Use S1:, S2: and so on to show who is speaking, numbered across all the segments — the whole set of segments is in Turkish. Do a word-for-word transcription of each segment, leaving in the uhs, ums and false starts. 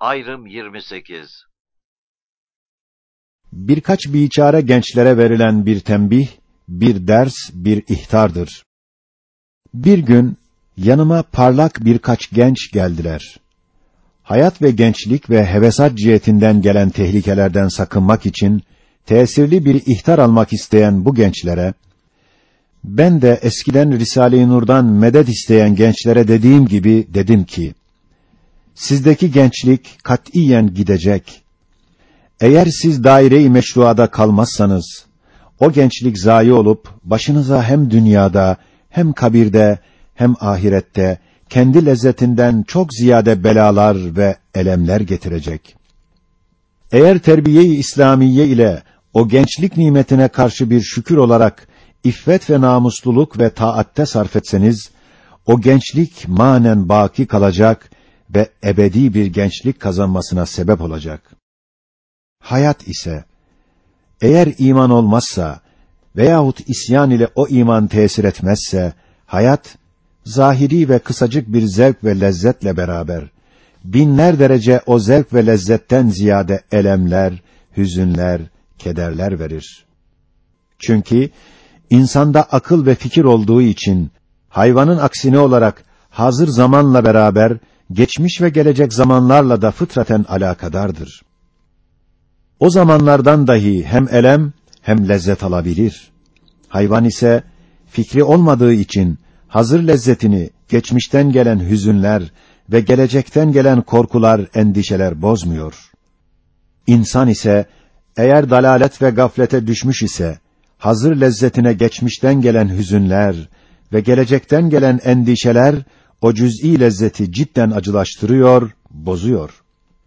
S1: Ayrım yirmi sekiz.
S2: Birkaç biçare gençlere verilen bir tembih, bir ders, bir ihtardır. Bir gün yanıma parlak birkaç genç geldiler. Hayat ve gençlik ve hevesat cihetinden gelen tehlikelerden sakınmak için tesirli bir ihtar almak isteyen bu gençlere, ben de eskiden Risale-i Nur'dan medet isteyen gençlere dediğim gibi dedim ki, sizdeki gençlik katiyen gidecek. Eğer siz daire-i meşruada kalmazsanız, o gençlik zayi olup, başınıza hem dünyada, hem kabirde, hem ahirette, kendi lezzetinden çok ziyade belalar ve elemler getirecek. Eğer terbiye-i İslamiye ile o gençlik nimetine karşı bir şükür olarak, iffet ve namusluluk ve taatte sarf etseniz, o gençlik manen baki kalacak ve ebedi bir gençlik kazanmasına sebep olacak. Hayat ise, eğer iman olmazsa veyahut isyan ile o iman tesir etmezse, hayat, zahiri ve kısacık bir zevk ve lezzetle beraber, binler derece o zevk ve lezzetten ziyade elemler, hüzünler, kederler verir. Çünkü, insanda akıl ve fikir olduğu için, hayvanın aksine olarak, hazır zamanla beraber, geçmiş ve gelecek zamanlarla da fıtraten alakadardır. O zamanlardan dahi hem elem, hem lezzet alabilir. Hayvan ise, fikri olmadığı için, hazır lezzetini, geçmişten gelen hüzünler ve gelecekten gelen korkular, endişeler bozmuyor. İnsan ise, eğer dalalet ve gaflete düşmüş ise, hazır lezzetine geçmişten gelen hüzünler ve gelecekten gelen endişeler, o cüz'i lezzeti cidden acılaştırıyor, bozuyor.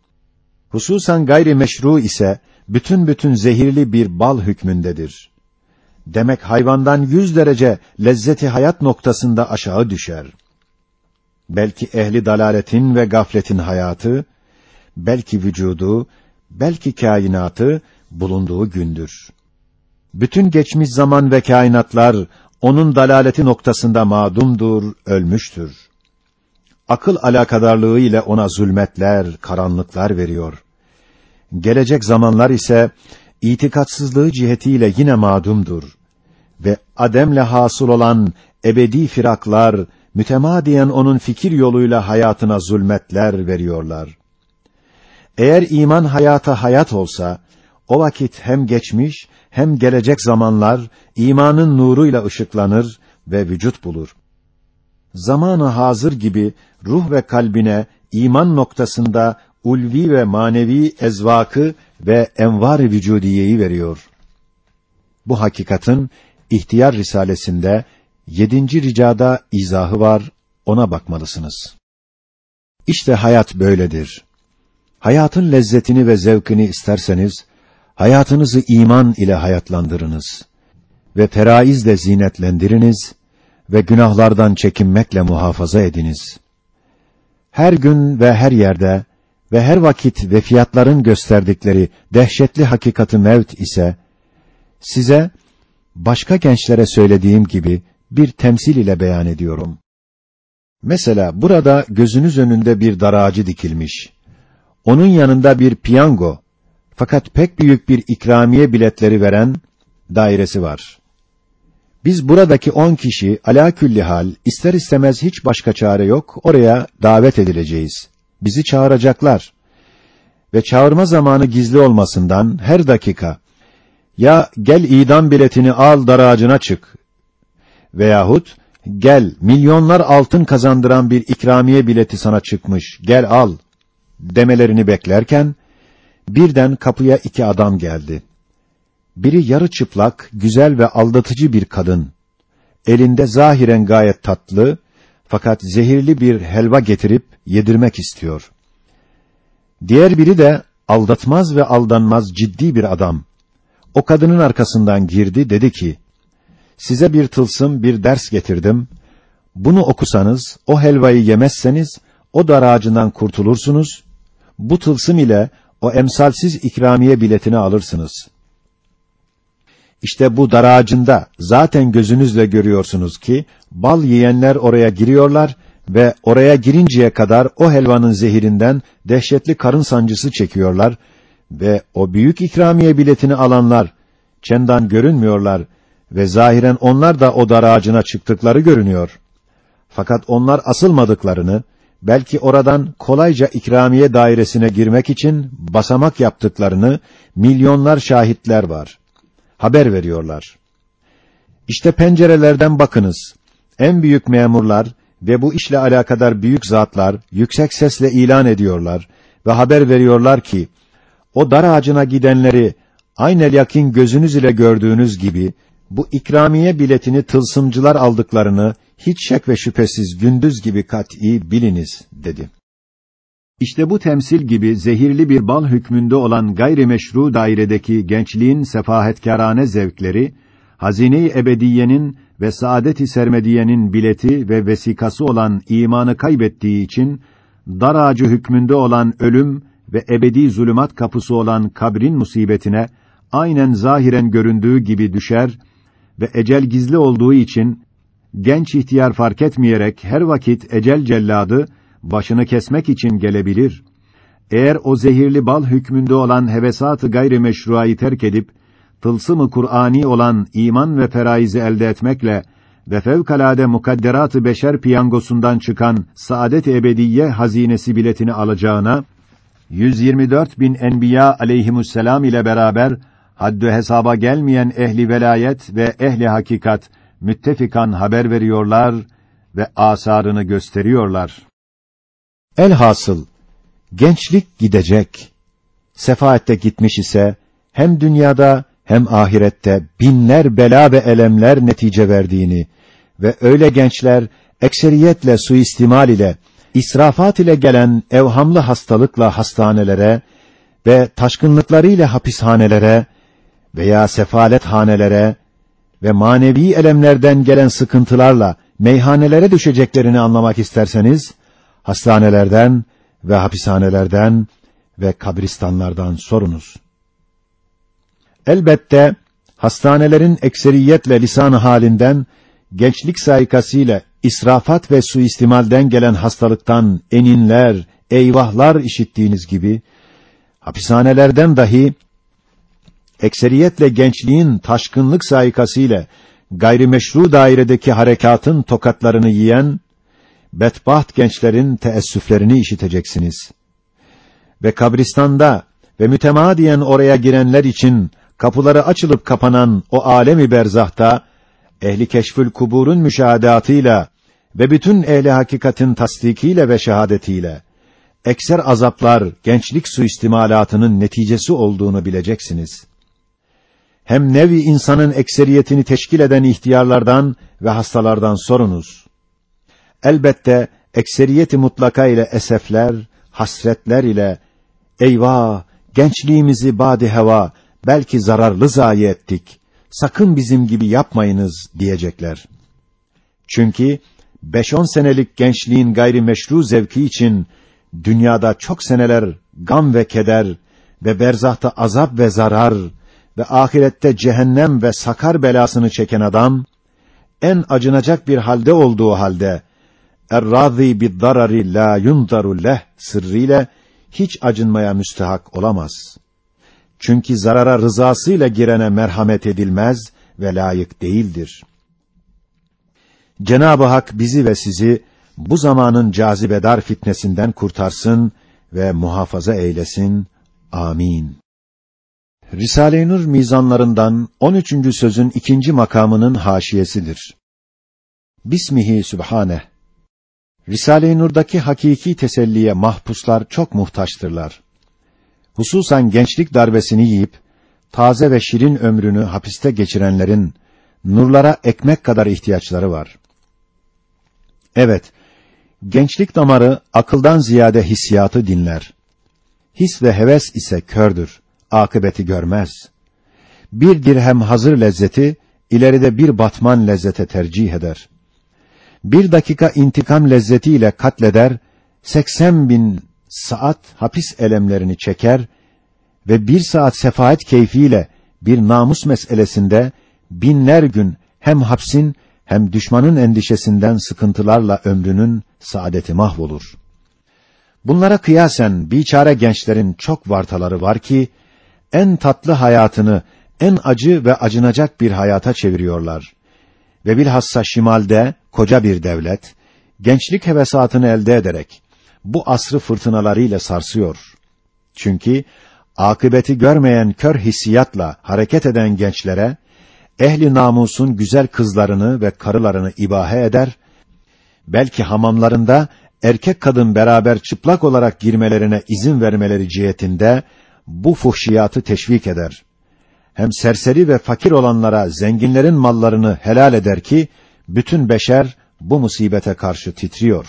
S2: Hususan gayri meşru ise, bütün bütün zehirli bir bal hükmündedir. Demek hayvandan yüz derece lezzeti hayat noktasında aşağı düşer. Belki ehli dalaletin ve gafletin hayatı, belki vücudu, belki kainatı bulunduğu gündür. Bütün geçmiş zaman ve kainatlar, onun dalaleti noktasında mağdumdur, ölmüştür. Akıl alakadarlığı ile ona zulmetler, karanlıklar veriyor. Gelecek zamanlar ise, itikatsızlığı cihetiyle yine mağdumdur. Ve ademle hasıl olan ebedi firaklar, mütemadiyen onun fikir yoluyla hayatına zulmetler veriyorlar. Eğer iman hayata hayat olsa, o vakit hem geçmiş, hem gelecek zamanlar, imanın nuruyla ışıklanır ve vücut bulur. Zamanı hazır gibi, ruh ve kalbine, iman noktasında, ulvi ve manevi ezvakı ve envar-ı vücudiyeyi veriyor. Bu hakikatin, İhtiyar Risalesinde, yedinci ricada izahı var, ona bakmalısınız. İşte hayat böyledir. Hayatın lezzetini ve zevkini isterseniz, hayatınızı iman ile hayatlandırınız ve feraizle zinetlendiriniz ve günahlardan çekinmekle muhafaza ediniz. Her gün ve her yerde ve her vakit ve fiyatların gösterdikleri dehşetli hakikati mevt ise, size, başka gençlere söylediğim gibi, bir temsil ile beyan ediyorum. Mesela burada gözünüz önünde bir dar ağacı dikilmiş. Onun yanında bir piyango, fakat pek büyük bir ikramiye biletleri veren dairesi var. Biz buradaki on kişi alâküllihal, ister istemez hiç başka çare yok, oraya davet edileceğiz. Bizi çağıracaklar. Ve çağırma zamanı gizli olmasından her dakika, ya gel idam biletini al dar ağacına çık, veyahut gel milyonlar altın kazandıran bir ikramiye bileti sana çıkmış, gel al demelerini beklerken, birden kapıya iki adam geldi. Biri yarı çıplak, güzel ve aldatıcı bir kadın. Elinde zahiren gayet tatlı, fakat zehirli bir helva getirip yedirmek istiyor. Diğer biri de aldatmaz ve aldanmaz ciddi bir adam. O kadının arkasından girdi, dedi ki, size bir tılsım, bir ders getirdim. Bunu okusanız, o helvayı yemezseniz, o dar ağacından kurtulursunuz. Bu tılsım ile o emsalsiz ikramiye biletini alırsınız. İşte bu dar ağacında zaten gözünüzle görüyorsunuz ki, bal yiyenler oraya giriyorlar ve oraya girinceye kadar o helvanın zehirinden dehşetli karın sancısı çekiyorlar ve o büyük ikramiye biletini alanlar çendan görünmüyorlar ve zahiren onlar da o dar ağacına çıktıkları görünüyor. Fakat onlar asılmadıklarını, belki oradan kolayca ikramiye dairesine girmek için basamak yaptıklarını milyonlar şahitler var. Haber veriyorlar. İşte pencerelerden bakınız. En büyük memurlar ve bu işle alakadar büyük zatlar yüksek sesle ilan ediyorlar ve haber veriyorlar ki, o dar ağacına gidenleri aynel yakin gözünüz ile gördüğünüz gibi, bu ikramiye biletini tılsımcılar aldıklarını hiç şek ve şüphesiz gündüz gibi kat'î biliniz, dedi. İşte bu temsil gibi zehirli bir bal hükmünde olan gayrimeşru dairedeki gençliğin sefahetkârane zevkleri, hazine-i ebediyenin ve saadet-i sermediyenin bileti ve vesikası olan imanı kaybettiği için, dar ağacı hükmünde olan ölüm ve ebedi zulümat kapısı olan kabrin musibetine, aynen zahiren göründüğü gibi düşer ve ecel gizli olduğu için, genç ihtiyar fark etmeyerek her vakit ecel celladı, başını kesmek için gelebilir. Eğer o zehirli bal hükmünde olan hevesat-ı gayrimeşruayı terk edip, tılsım-ı Kur'ani olan iman ve feraizi elde etmekle ve fevkalade mukadderat-ı beşer piyangosundan çıkan saadet-i ebediyye hazinesi biletini alacağına, yüz yirmi dört bin enbiya aleyhisselam ile beraber haddü hesaba gelmeyen ehli velayet ve ehli hakikat müttefikan haber veriyorlar ve asarını gösteriyorlar. Elhasıl gençlik gidecek. Sefaette gitmiş ise hem dünyada hem ahirette binler bela ve elemler netice verdiğini ve öyle gençler ekseriyetle suistimal ile, israfat ile gelen evhamlı hastalıkla hastanelere ve taşkınlıklarıyla hapishanelere veya sefalethanelere ve manevi elemlerden gelen sıkıntılarla meyhanelere düşeceklerini anlamak isterseniz, hastanelerden ve hapishanelerden ve kabristanlardan sorunuz. Elbette hastanelerin ekseriyetle lisan-ı halinden, gençlik saikasıyla israfat ve suistimalden gelen hastalıktan eninler, eyvahlar işittiğiniz gibi, hapishanelerden dahi ekseriyetle gençliğin taşkınlık saikasıyla gayrimeşru dairedeki harekatın tokatlarını yiyen bedbaht gençlerin teessüflerini işiteceksiniz. Ve kabristanda ve mütemadiyen oraya girenler için kapıları açılıp kapanan o alemi berzahta, ehli keşfül kuburun müşahadatıyla ve bütün ehli hakikatin tasdikiyle ve şehadetiyle, ekser azaplar gençlik suistimalatının neticesi olduğunu bileceksiniz. Hem nevi insanın ekseriyetini teşkil eden ihtiyarlardan ve hastalardan sorunuz. Elbette ekseriyeti mutlaka ile esefler, hasretler ile, eyvah, gençliğimizi bâd-i heva, belki zararlı zayi ettik, sakın bizim gibi yapmayınız diyecekler. Çünkü beş on senelik gençliğin gayrimeşru zevki için dünyada çok seneler gam ve keder ve berzahta azap ve zarar ve ahirette cehennem ve sakar belasını çeken adam, en acınacak bir halde olduğu halde, er-râzî bid-darari lâ yundaru leh sırrıyla hiç acınmaya müstehak olamaz. Çünkü zarara rızasıyla girene merhamet edilmez ve layık değildir. Cenab-ı Hak bizi ve sizi bu zamanın cazibedar fitnesinden kurtarsın ve muhafaza eylesin. Amin. Risale-i Nur mizanlarından on üçüncü sözün ikinci makamının haşiyesidir. Bismihi Sübhaneh. Risale-i Nur'daki hakiki teselliye mahpuslar çok muhtaçtırlar. Hususan gençlik darbesini yiyip, taze ve şirin ömrünü hapiste geçirenlerin, nurlara ekmek kadar ihtiyaçları var. Evet, gençlik damarı akıldan ziyade hissiyatı dinler. His ve heves ise kördür, akıbeti görmez. Bir dirhem hazır lezzeti, ileride bir batman lezzete tercih eder. Bir dakika intikam lezzetiyle katleder, seksen bin saat hapis elemlerini çeker ve bir saat sefahet keyfiyle bir namus meselesinde binler gün hem hapsin hem düşmanın endişesinden sıkıntılarla ömrünün saadeti mahvolur. Bunlara kıyasen biçare gençlerin çok vartaları var ki, en tatlı hayatını en acı ve acınacak bir hayata çeviriyorlar. Ve bilhassa şimalde koca bir devlet, gençlik hevesatını elde ederek, bu asrı fırtınalarıyla sarsıyor. Çünkü, akıbeti görmeyen kör hissiyatla hareket eden gençlere, ehli namusun güzel kızlarını ve karılarını ibahe eder, belki hamamlarında, erkek kadın beraber çıplak olarak girmelerine izin vermeleri cihetinde, bu fuhşiyatı teşvik eder. Hem serseri ve fakir olanlara zenginlerin mallarını helal eder ki, bütün beşer bu musibete karşı titriyor.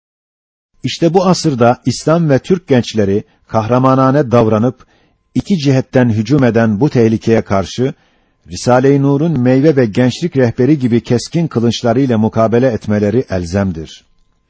S2: İşte bu asırda İslam ve Türk gençleri kahramanane davranıp, iki cihetten hücum eden bu tehlikeye karşı, Risale-i Nur'un meyve ve gençlik rehberi gibi keskin kılınçlarıyla mukabele etmeleri elzemdir.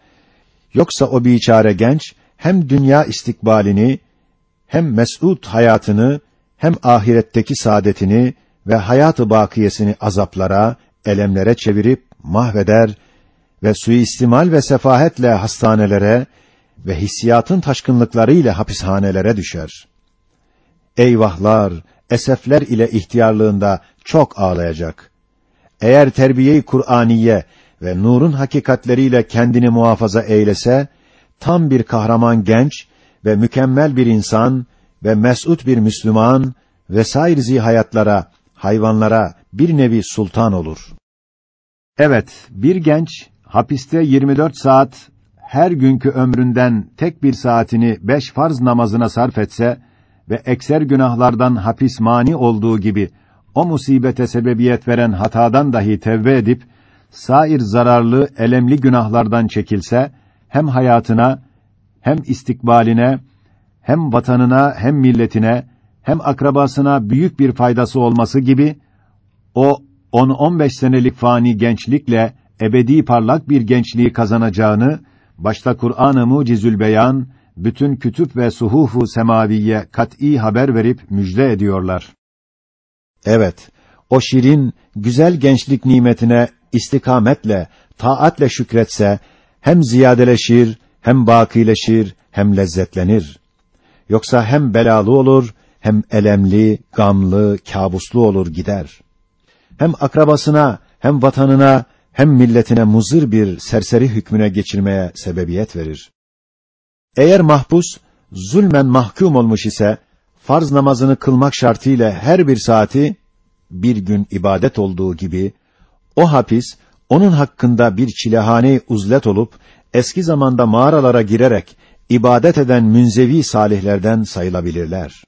S2: Yoksa o biçare genç, hem dünya istikbalini, hem mes'ud hayatını, hem ahiretteki saadetini ve hayatı bakiyesini azaplara, elemlere çevirip mahveder ve suistimal ve sefahetle hastanelere ve hissiyatın taşkınlıklarıyla hapishanelere düşer. Eyvahlar, esefler ile ihtiyarlığında çok ağlayacak. Eğer terbiye-i Kur'aniye ve nurun hakikatleriyle kendini muhafaza eylese, tam bir kahraman genç ve mükemmel bir insan ve mes'ud bir Müslüman vesair zihayatlara, hayvanlara bir nevi sultan olur. Evet, bir genç hapiste yirmi dört saat her günkü ömründen tek bir saatini beş farz namazına sarf etse ve ekser günahlardan hapis mani olduğu gibi o musibete sebebiyet veren hatadan dahi tevbe edip sair zararlı, elemli günahlardan çekilse, hem hayatına, hem istikbaline, hem vatanına, hem milletine, hem akrabasına büyük bir faydası olması gibi, o on on beş senelik fani gençlikle ebedi parlak bir gençliği kazanacağını, başta Kur'an-ı Mucizül Beyan, bütün kütüp ve suhuf-u semaviye kat'î haber verip müjde ediyorlar. Evet, o şirin, güzel gençlik nimetine istikametle, taatle şükretse, hem ziyadeleşir, hem bakileşir, hem lezzetlenir. Yoksa hem belalı olur, hem elemli, gamlı, kabuslu olur gider. Hem akrabasına, hem vatanına, hem milletine muzır bir serseri hükmüne geçirmeye sebebiyet verir. Eğer mahpus, zulmen mahkum olmuş ise, farz namazını kılmak şartıyla her bir saati, bir gün ibadet olduğu gibi, o hapis, onun hakkında bir çilehane-i uzlet olup, eski zamanda mağaralara girerek, ibadet eden münzevi salihlerden sayılabilirler.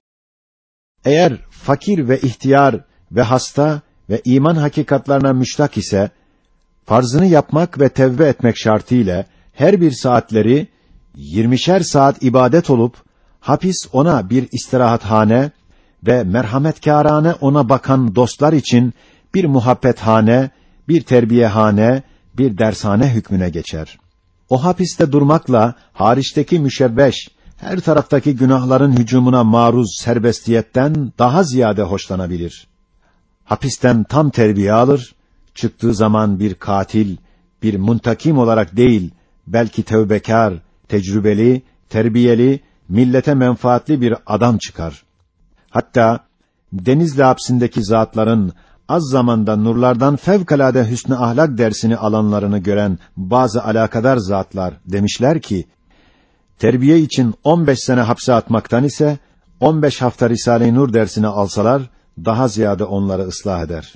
S2: Eğer fakir ve ihtiyar ve hasta ve iman hakikatlarına müştak ise, farzını yapmak ve tevbe etmek şartıyla, her bir saatleri, yirmişer saat ibadet olup, hapis ona bir istirahathane ve merhametkârane ona bakan dostlar için bir muhabbethane, bir terbiyehane, bir dershane hükmüne geçer. O hapiste durmakla, hariçteki müşebbeş, her taraftaki günahların hücumuna maruz serbestiyetten daha ziyade hoşlanabilir. Hapisten tam terbiye alır, çıktığı zaman bir katil, bir muntakim olarak değil, belki tevbekar, tecrübeli, terbiyeli, millete menfaatli bir adam çıkar. Hatta Denizli hapsindeki zatların az zamanda nurlardan fevkalade hüsnü ahlak dersini alanlarını gören bazı alakadar zatlar demişler ki, terbiye için on beş sene hapse atmaktan ise on beş hafta Risale-i Nur dersini alsalar daha ziyade onları ıslah eder.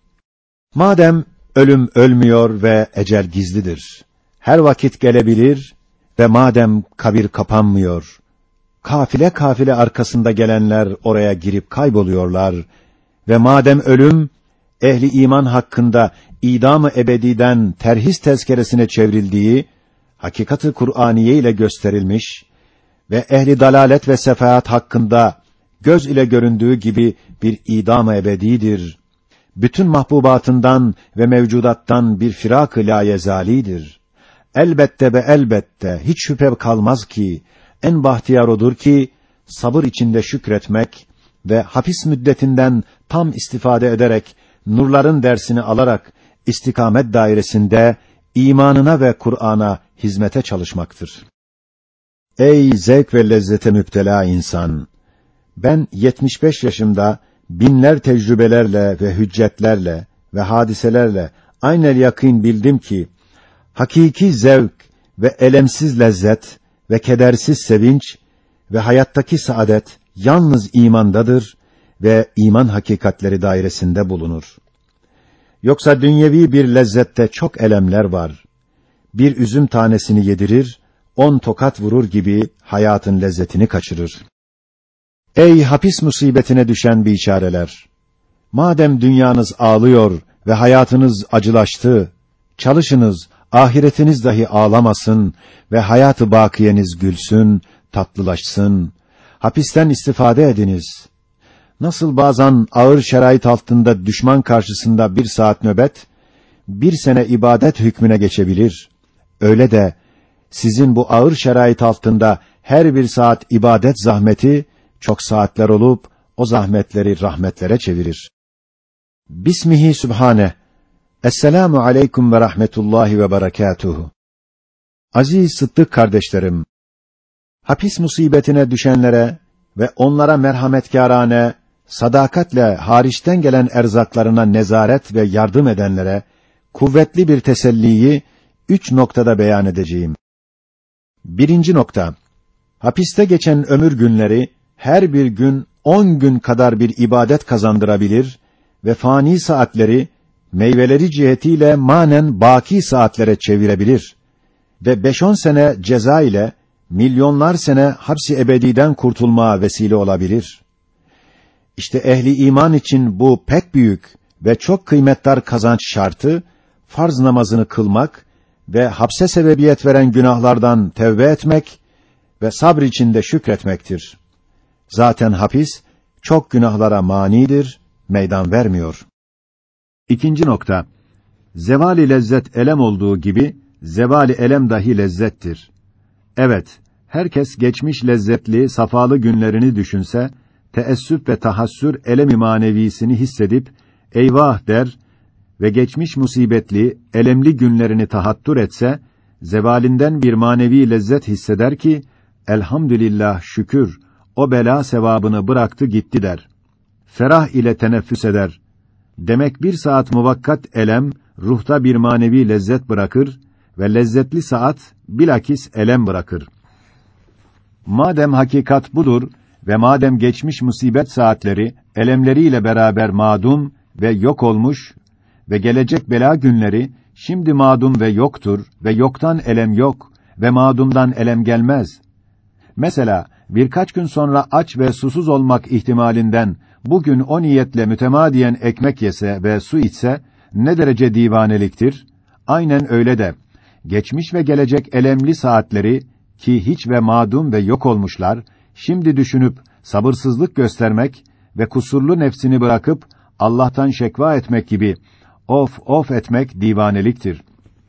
S2: Madem ölüm ölmüyor ve ecel gizlidir, her vakit gelebilir ve madem kabir kapanmıyor, kafile kafile arkasında gelenler oraya girip kayboluyorlar ve madem ölüm, ehli iman hakkında idam-ı ebediden terhis tezkeresine çevrildiği, hakikat-ı Kur'aniye ile gösterilmiş ve ehli dalalet ve sefahat hakkında göz ile göründüğü gibi bir idam-ı ebedidir. Bütün mahbubatından ve mevcudattan bir firak-ı layezalidir. Elbette ve elbette hiç şüphe kalmaz ki, en bahtiyar odur ki, sabır içinde şükretmek ve hapis müddetinden tam istifade ederek, nurların dersini alarak, istikamet dairesinde imanına ve Kur'an'a hizmete çalışmaktır. Ey zevk ve lezzete müptela insan! Ben yetmiş beş yaşımda binler tecrübelerle ve hüccetlerle ve hadiselerle aynel yakîn bildim ki hakiki zevk ve elemsiz lezzet ve kedersiz sevinç ve hayattaki saadet yalnız imandadır ve iman hakikatleri dairesinde bulunur. Yoksa dünyevi bir lezzette çok elemler var. Bir üzüm tanesini yedirir, on tokat vurur gibi hayatın lezzetini kaçırır. Ey hapis musibetine düşen biçareler! Madem dünyanız ağlıyor ve hayatınız acılaştı, çalışınız, ahiretiniz dahi ağlamasın ve hayatı bakiyeniz gülsün, tatlılaşsın. Hapisten istifade ediniz. Nasıl bazen ağır şerait altında düşman karşısında bir saat nöbet, bir sene ibadet hükmüne geçebilir. Öyle de sizin bu ağır şerait altında her bir saat ibadet zahmeti çok saatler olup o zahmetleri rahmetlere çevirir. Bismihi Sübhane. Esselamu aleyküm ve rahmetullahi ve berekatuhu. Aziz Sıddık kardeşlerim, hapis musibetine düşenlere ve onlara merhametkârane, sadakatle hariçten gelen erzaklarına nezaret ve yardım edenlere kuvvetli bir teselliyi üç noktada beyan edeceğim. Birinci nokta, hapiste geçen ömür günleri her bir gün on gün kadar bir ibadet kazandırabilir ve fani saatleri meyveleri cihetiyle manen baki saatlere çevirebilir ve beş on sene ceza ile milyonlar sene hapsi ebediden kurtulmaya vesile olabilir. İşte ehli iman için bu pek büyük ve çok kıymetdar kazanç şartı, farz namazını kılmak ve hapse sebebiyet veren günahlardan tevbe etmek ve sabr içinde şükretmektir. Zaten hapis, çok günahlara manidir, meydan vermiyor. İkinci nokta, zevali lezzet elem olduğu gibi, zevali elem dahi lezzettir. Evet, herkes geçmiş lezzetli, safalı günlerini düşünse, teessüp ve tahassür elem-i manevisini hissedip, eyvah der ve geçmiş musibetli, elemli günlerini tahattür etse, zevalinden bir manevi lezzet hisseder ki, elhamdülillah şükür, o bela sevabını bıraktı gitti der. Ferah ile teneffüs eder. Demek bir saat muvakkat elem, ruhta bir manevi lezzet bırakır ve lezzetli saat, bilakis elem bırakır. Madem hakikat budur ve madem geçmiş musibet saatleri, elemleriyle beraber madum ve yok olmuş ve gelecek bela günleri, şimdi madum ve yoktur ve yoktan elem yok ve madumdan elem gelmez. Mesela, birkaç gün sonra aç ve susuz olmak ihtimalinden, bugün o niyetle mütemadiyen ekmek yese ve su içse, ne derece divaneliktir? Aynen öyle de, geçmiş ve gelecek elemli saatleri, ki hiç ve madum ve yok olmuşlar, şimdi düşünüp, sabırsızlık göstermek ve kusurlu nefsini bırakıp, Allah'tan şekva etmek gibi, of of etmek divaneliktir.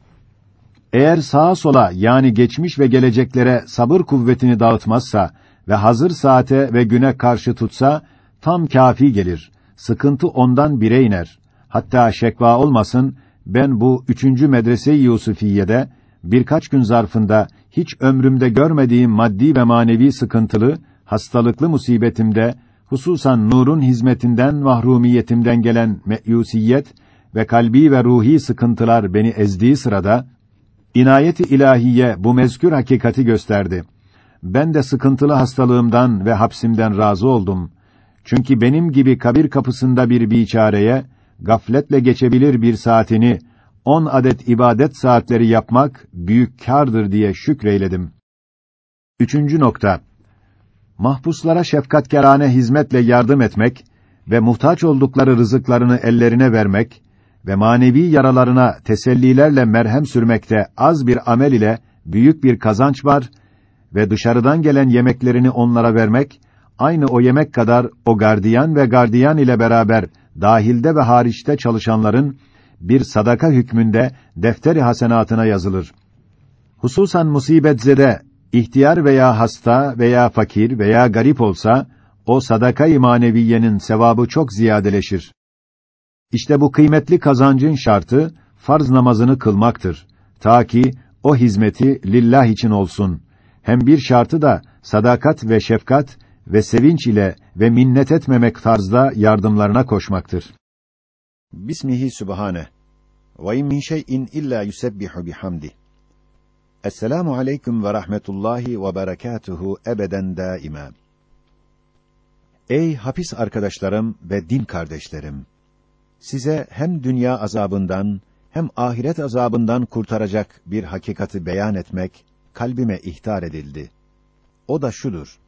S2: Eğer sağa sola, yani geçmiş ve geleceklere sabır kuvvetini dağıtmazsa ve hazır saate ve güne karşı tutsa, tam kâfi gelir. Sıkıntı ondan bire iner. Hatta şekva olmasın, ben bu üçüncü medrese-i Yusufiye'de, birkaç gün zarfında, hiç ömrümde görmediğim maddi ve manevi sıkıntılı, hastalıklı musibetimde, hususan nurun hizmetinden, mahrumiyetimden gelen meyusiyet ve kalbi ve ruhi sıkıntılar beni ezdiği sırada, İnayet-i ilahiye bu mezkür hakikati gösterdi. Ben de sıkıntılı hastalığımdan ve hapsimden razı oldum. Çünkü benim gibi kabir kapısında bir biçareye, gafletle geçebilir bir saatini, on adet ibadet saatleri yapmak, büyük kârdır diye şükreyledim. Üçüncü nokta, mahpuslara şefkatkârane hizmetle yardım etmek ve muhtaç oldukları rızıklarını ellerine vermek, ve manevi yaralarına tesellilerle merhem sürmekte az bir amel ile büyük bir kazanç var ve dışarıdan gelen yemeklerini onlara vermek, aynı o yemek kadar o gardiyan ve gardiyan ile beraber dahilde ve hariçte çalışanların bir sadaka hükmünde defteri hasenatına yazılır. Hususan musibetzede, ihtiyar veya hasta veya fakir veya garip olsa, o sadaka-i maneviyenin sevabı çok ziyadeleşir. İşte bu kıymetli kazancın şartı, farz namazını kılmaktır. Ta ki o hizmeti lillah için olsun. Hem bir şartı da sadakat ve şefkat ve sevinç ile ve minnet etmemek tarzda yardımlarına koşmaktır. Bismihi Sübhane. Ve in min şey'in illa yusebbihu bihamdi. Esselamu aleyküm ve rahmetullahi ve berekatuhu ebeden daima. Ey hapis arkadaşlarım ve din kardeşlerim! Size hem dünya azabından hem ahiret azabından kurtaracak bir hakikati beyan etmek kalbime ihtar edildi. O da şudur.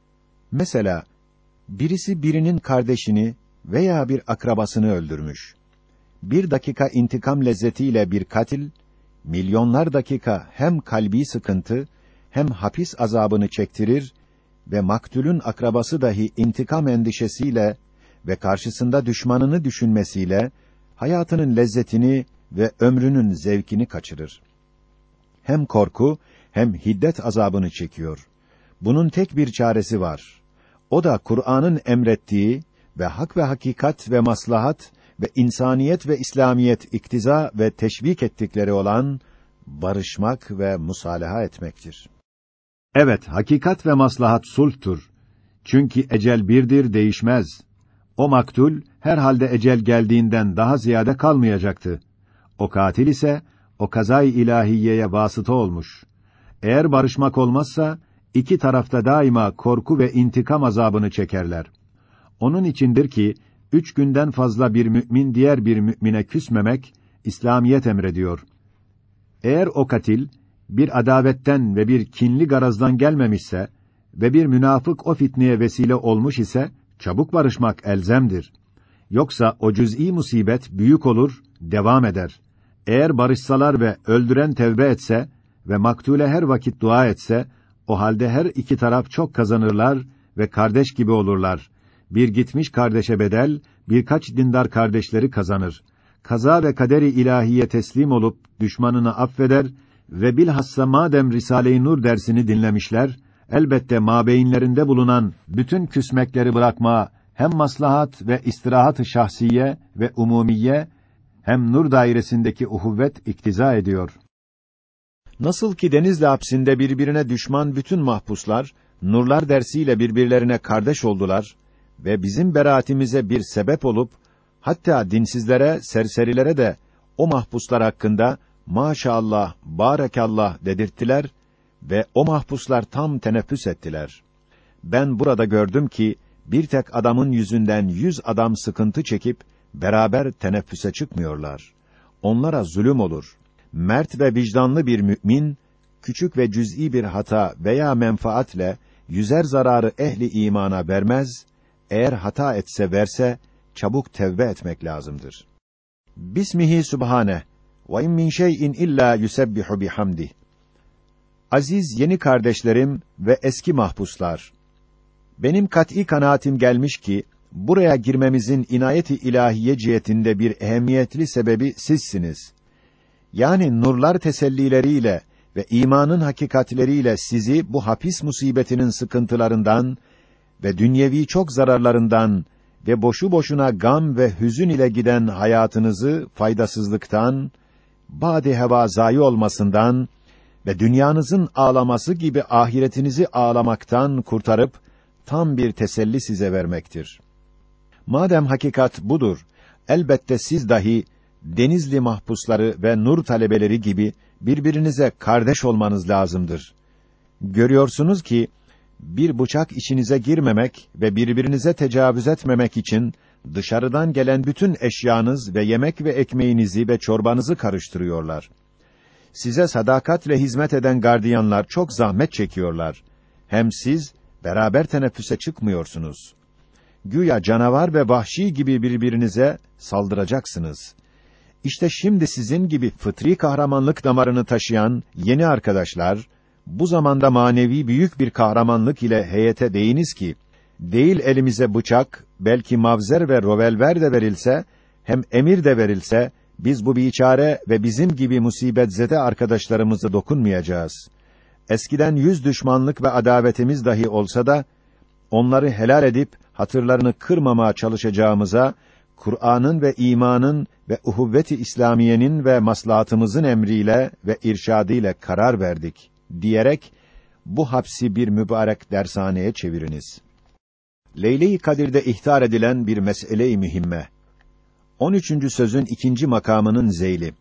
S2: Mesela birisi birinin kardeşini veya bir akrabasını öldürmüş. Bir dakika intikam lezzetiyle bir katil, milyonlar dakika hem kalbi sıkıntı hem hapis azabını çektirir ve maktulün akrabası dahi intikam endişesiyle ve karşısında düşmanını düşünmesiyle hayatının lezzetini ve ömrünün zevkini kaçırır. Hem korku hem hiddet azabını çekiyor. Bunun tek bir çaresi var. O da Kur'an'ın emrettiği ve hak ve hakikat ve maslahat ve insaniyet ve İslamiyet iktiza ve teşvik ettikleri olan barışmak ve musalaha etmektir. Evet, hakikat ve maslahat sulhtur. Çünkü ecel birdir, değişmez. O maktul herhalde ecel geldiğinden daha ziyade kalmayacaktı. O katil ise o kazay-ı ilahiyeye vasıta olmuş. Eğer barışmak olmazsa iki tarafta daima korku ve intikam azabını çekerler. Onun içindir ki üç günden fazla bir mümin diğer bir mümine küsmemek İslamiyet emrediyor. Eğer o katil bir adavetten ve bir kinli garazdan gelmemişse ve bir münafık o fitneye vesile olmuş ise çabuk barışmak elzemdir. Yoksa o cüz'i musibet büyük olur, devam eder. Eğer barışsalar ve öldüren tevbe etse ve maktule her vakit dua etse, o halde her iki taraf çok kazanırlar ve kardeş gibi olurlar. Bir gitmiş kardeşe bedel, birkaç dindar kardeşleri kazanır. Kaza ve kaderi ilahiye teslim olup düşmanını affeder ve bilhassa madem Risale-i Nur dersini dinlemişler, elbette mabeyinlerinde bulunan bütün küsmekleri bırakma, hem maslahat ve istirahat-ı şahsiye ve umumiye, hem nur dairesindeki uhuvvet iktiza ediyor. Nasıl ki Denizli hapsinde birbirine düşman bütün mahpuslar, nurlar dersiyle birbirlerine kardeş oldular ve bizim beraatimize bir sebep olup, hatta dinsizlere, serserilere de o mahpuslar hakkında maşallah, barakallah dedirttiler ve o mahpuslar tam teneffüs ettiler. Ben burada gördüm ki, bir tek adamın yüzünden yüz adam sıkıntı çekip, beraber teneffüse çıkmıyorlar. Onlara zulüm olur. Mert ve vicdanlı bir mümin, küçük ve cüz'i bir hata veya menfaatle, yüzer zararı ehli imana vermez, eğer hata etse verse, çabuk tevbe etmek lazımdır. Bismihi Sübhane, ve in min şey'in illa yusebbihu bihamdi. Aziz yeni kardeşlerim ve eski mahpuslar, benim kat'î kanaatim gelmiş ki, buraya girmemizin inayet-i ilahiye cihetinde bir ehemmiyetli sebebi sizsiniz. Yani nurlar tesellileriyle ve imanın hakikatleriyle sizi bu hapis musibetinin sıkıntılarından ve dünyevi çok zararlarından ve boşu boşuna gam ve hüzün ile giden hayatınızı faydasızlıktan, bâd-i heva zayi olmasından ve dünyanızın ağlaması gibi ahiretinizi ağlamaktan kurtarıp tam bir teselli size vermektir. Madem hakikat budur, elbette siz dahi Denizli mahpusları ve nur talebeleri gibi birbirinize kardeş olmanız lazımdır. Görüyorsunuz ki bir bıçak içinize girmemek ve birbirinize tecavüz etmemek için dışarıdan gelen bütün eşyanız ve yemek ve ekmeğinizi ve çorbanızı karıştırıyorlar. Size sadakatle hizmet eden gardiyanlar çok zahmet çekiyorlar. Hem siz beraber teneffüse çıkmıyorsunuz. Güya canavar ve vahşi gibi birbirinize saldıracaksınız. İşte şimdi sizin gibi fıtri kahramanlık damarını taşıyan yeni arkadaşlar, bu zamanda manevi büyük bir kahramanlık ile heyete değiniz ki, değil elimize bıçak, belki mavzer ve rovelver de verilse, hem emir de verilse, biz bu biçare ve bizim gibi musibetzede arkadaşlarımızı dokunmayacağız. Eskiden yüz düşmanlık ve adavetimiz dahi olsa da, onları helal edip, hatırlarını kırmamaya çalışacağımıza, Kur'an'ın ve imanın ve uhuvvet-i İslamiyenin ve maslahatımızın emriyle ve irşadıyla karar verdik diyerek bu hapsi bir mübarek dershaneye çeviriniz. Leyle-i Kadir'de ihtar edilen bir mesele-i mühimme. on üçüncü sözün ikinci makamının zeyli.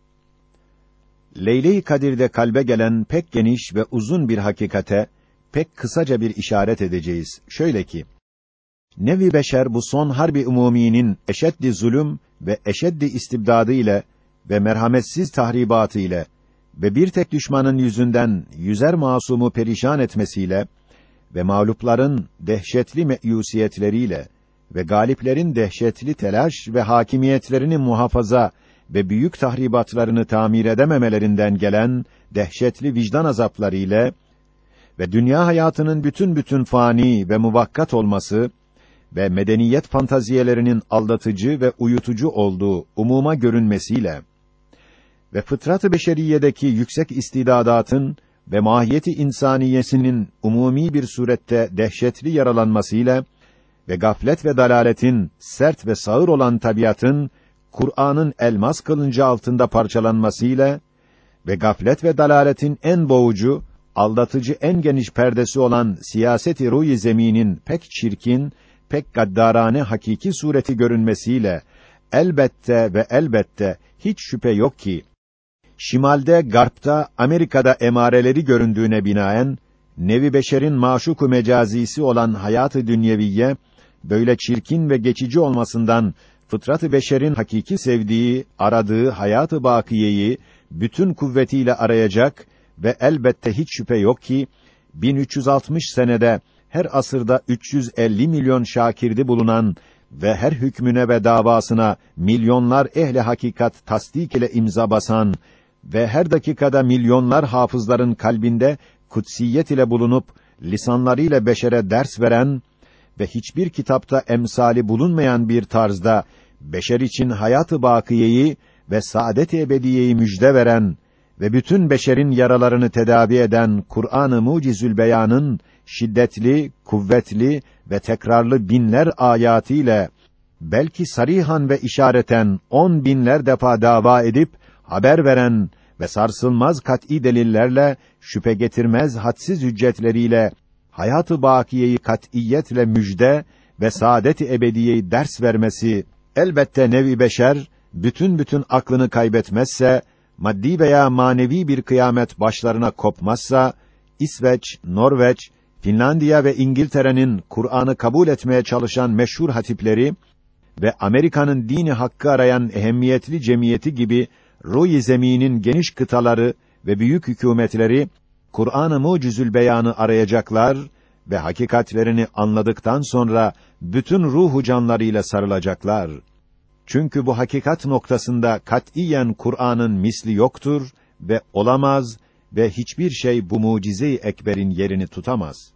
S2: Leyle-i Kadir'de kalbe gelen pek geniş ve uzun bir hakikate pek kısaca bir işaret edeceğiz. Şöyle ki, nevi beşer bu son harbi umuminin eşeddi zulüm ve eşeddi istibdadı ile ve merhametsiz tahribatı ile ve bir tek düşmanın yüzünden yüzer masumu perişan etmesiyle ve mağlupların dehşetli meyusiyetleriyle ve galiplerin dehşetli telaş ve hakimiyetlerini muhafaza ve büyük tahribatlarını tamir edememelerinden gelen dehşetli vicdan azapları ile ve dünya hayatının bütün bütün fani ve muvakkat olması ve medeniyet fantaziyelerinin aldatıcı ve uyutucu olduğu umuma görünmesiyle ve fıtrat-ı beşeriyedeki yüksek istidadatın ve mahiyeti insaniyesinin umumi bir surette dehşetli yaralanmasıyla ve gaflet ve dalaletin sert ve sağır olan tabiatın Kur'an'ın elmas kılıncı altında parçalanmasıyla ve gaflet ve dalaletin en boğucu, aldatıcı en geniş perdesi olan siyaset-i ruh-i zeminin pek çirkin, pek gaddarane hakiki sureti görünmesiyle elbette ve elbette hiç şüphe yok ki şimalde, garpta, Amerika'da emareleri göründüğüne binaen nevi beşerin maşuk-u mecazisi olan hayat-ı dünyeviye böyle çirkin ve geçici olmasından fıtrat-ı beşerin hakiki sevdiği, aradığı hayat-ı bakiyeyi bütün kuvvetiyle arayacak ve elbette hiç şüphe yok ki bin üç yüz altmış senede her asırda üç yüz elli milyon şakirdi bulunan ve her hükmüne ve davasına milyonlar ehli hakikat tasdik ile imza basan ve her dakikada milyonlar hafızların kalbinde kutsiyet ile bulunup lisanlarıyla beşere ders veren ve hiçbir kitapta emsali bulunmayan bir tarzda beşer için hayat-ı bakiyeyi ve saadet-i ebediyeyi müjde veren ve bütün beşerin yaralarını tedavi eden Kur'an-ı Mucizül Beyan'ın şiddetli, kuvvetli ve tekrarlı binler ayatıyla belki sarihan ve işareten on binler defa dava edip haber veren ve sarsılmaz kat'î delillerle şüphe getirmez hadsiz hüccetleriyle hayat-ı bakiyeyi kat'iyetle müjde ve saadet-i ebediyeyi ders vermesi elbette nevi beşer bütün bütün aklını kaybetmezse, maddi veya manevi bir kıyamet başlarına kopmazsa, İsveç, Norveç, Finlandiya ve İngiltere'nin Kur'an'ı kabul etmeye çalışan meşhur hatipleri ve Amerika'nın dini hakkı arayan ehemmiyetli cemiyeti gibi ruh-i zeminin geniş kıtaları ve büyük hükûmetleri Kur'an-ı Mucizül Beyan'ı arayacaklar ve hakikatlerini anladıktan sonra bütün ruhu canlarıyla sarılacaklar. Çünkü bu hakikat noktasında katiyen Kur'an'ın misli yoktur ve olamaz ve hiçbir şey bu mucize-i ekberin yerini tutamaz.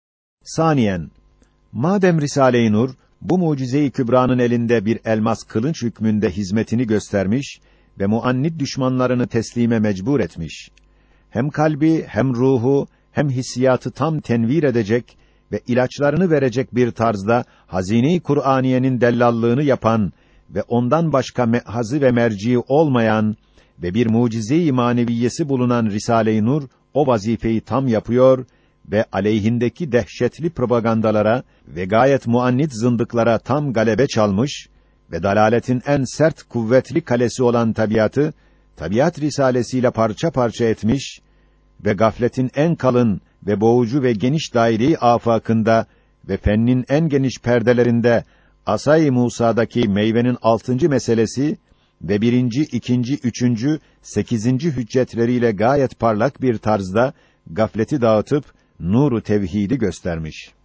S2: Saniyen, madem Risale-i Nur bu mucize-i kübranın elinde bir elmas kılınç hükmünde hizmetini göstermiş ve muannid düşmanlarını teslime mecbur etmiş, hem kalbi hem ruhu hem hissiyatı tam tenvir edecek ve ilaçlarını verecek bir tarzda hazine-i Kur'aniyenin dellallığını yapan ve ondan başka mehazı ve merci olmayan ve bir mucize-i maneviyesi bulunan Risale-i Nur o vazifeyi tam yapıyor ve aleyhindeki dehşetli propagandalara ve gayet muannid zındıklara tam galebe çalmış ve dalaletin en sert kuvvetli kalesi olan tabiatı tabiat risalesiyle parça parça etmiş ve gafletin en kalın ve boğucu ve geniş daire-i afakında ve fennin en geniş perdelerinde Asay-ı Musa'daki meyvenin altıncı meselesi ve birinci, ikinci, üçüncü, sekizinci hüccetleriyle gayet parlak bir tarzda gafleti dağıtıp nuru tevhidi göstermiş.